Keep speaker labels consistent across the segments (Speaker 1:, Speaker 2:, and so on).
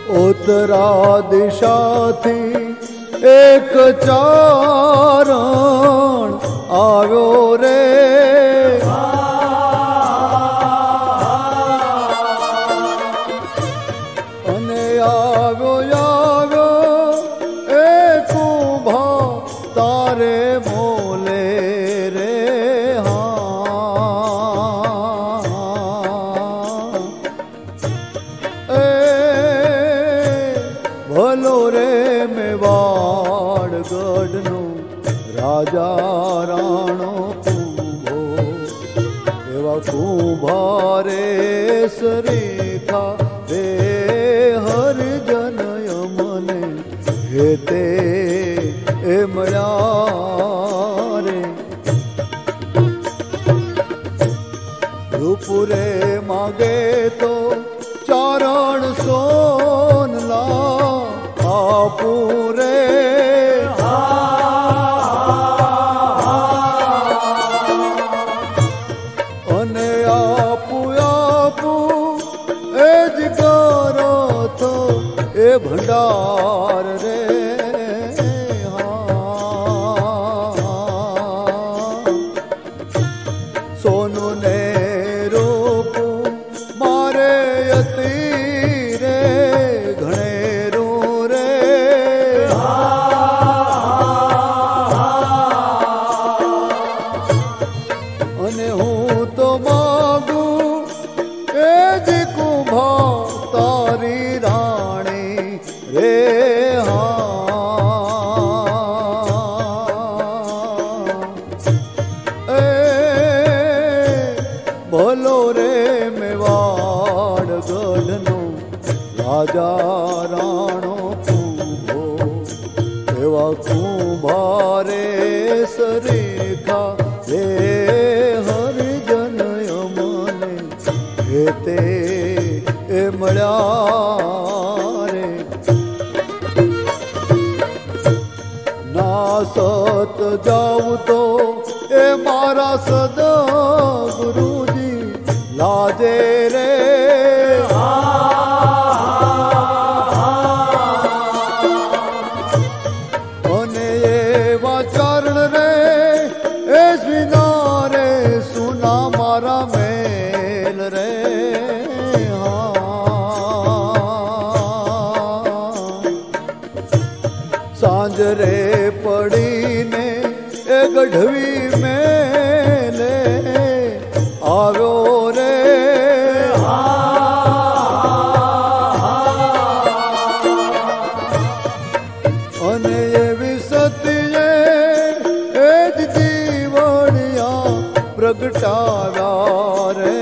Speaker 1: ઉત્તરા દિશાથી એક ચારણ આવ્યો રે, અને આવ્યો એ કુંભા તારે બોલે રે. ભલો રે મેવાડ ગઢનો રાજા રાણો કુંભો, એવા કુંભા રે સરેખા રે હરિજન મને હેતે એ મળ્યા રે. રૂપુરે માગે તો ચારણ સોનલા આપુરે, અને આપું એ જ કરો તો એ ભંડાર રે. સોનું ને રૂપું મારે અતી રે ઘણેરું રે. અને હું તો માગું એ જ કુંભા તારી રાણી રે. ભલો રે મેવાડ ગઢનો રાજા રાણો કુંભો, એવા કુંભા રે સરેખા રે હરિજન મને હેતે એ મળ્યા રે. ના સત જાઉં તો એ મારા સદા ગુરુજી લાજે રે. અને એવા ચરણ રે એ સ્વીના સુના મારા મેલ રે. સાંજ રે પડીને એ ગઢવી મેલે આવ્યો રે. અને એવી સતીએ એ જ જીવણિયા પ્રગટાવ્યા રે.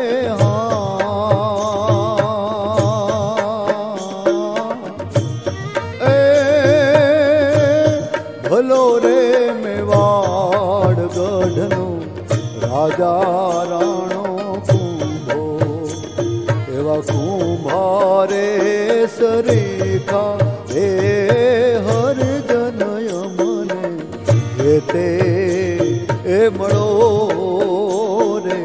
Speaker 1: ભલો રે મેવાડ ગઢનો રાજા રાણો કુંભો, એવા કુંભા રે સરેખા રે હરિજન મને હેતે એ મળો રે.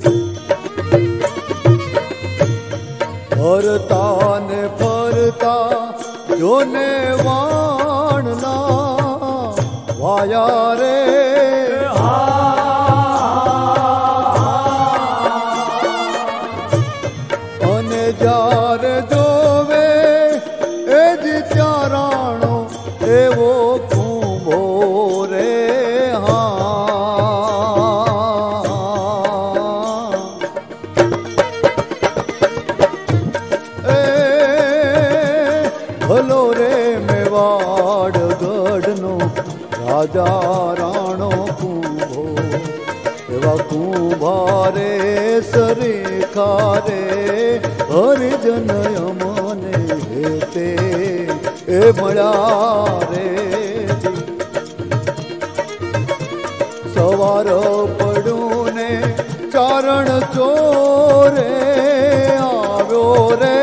Speaker 1: ફરતા ને ફરતા જોને વાણના વાયા રે. અને જ્યારે જોવે એ જ ચારાણો એવો કુંભો રે. ભલો રે મેવાડ ગઢનો રાજા રાણો કુંભો, એવા કુંભા રે સરેખા રે હરિજન મને હેતે એ મળ્યા રે. સવાર પડું ને ચારણ ચોરે આવ્યો રે.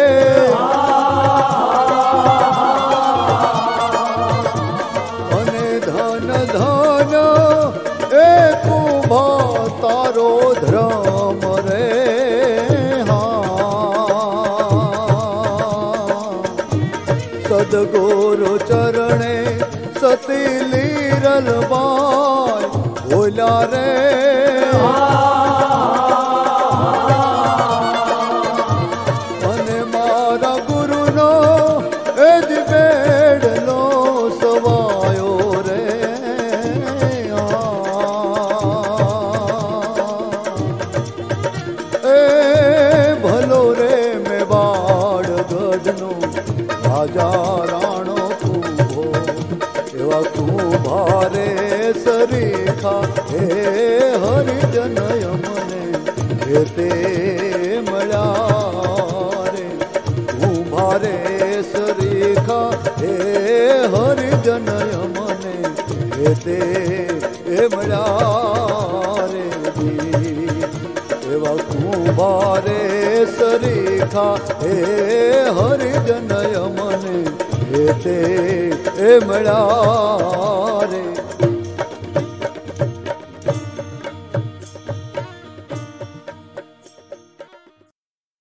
Speaker 1: તારો ધર્મ રે. સદગુરુ ચરણે સતી લીરલ બાય બોલ્યા રે અને મારા ગુરુનો એ જ બેડલો સવાયો રે એ ભલો રે મેવાડ ગઢનો રાજા રાણો કુંભો એવા કુંભારે સરીખા હે હરિજન યમને હે તે મળ્યા રે કુંભારે સરીખા હે હરિજન યમને હે તે મળ્યા રે એવા કુંભારે સરીખા હે હરિજન યમને હે તે મળ્યા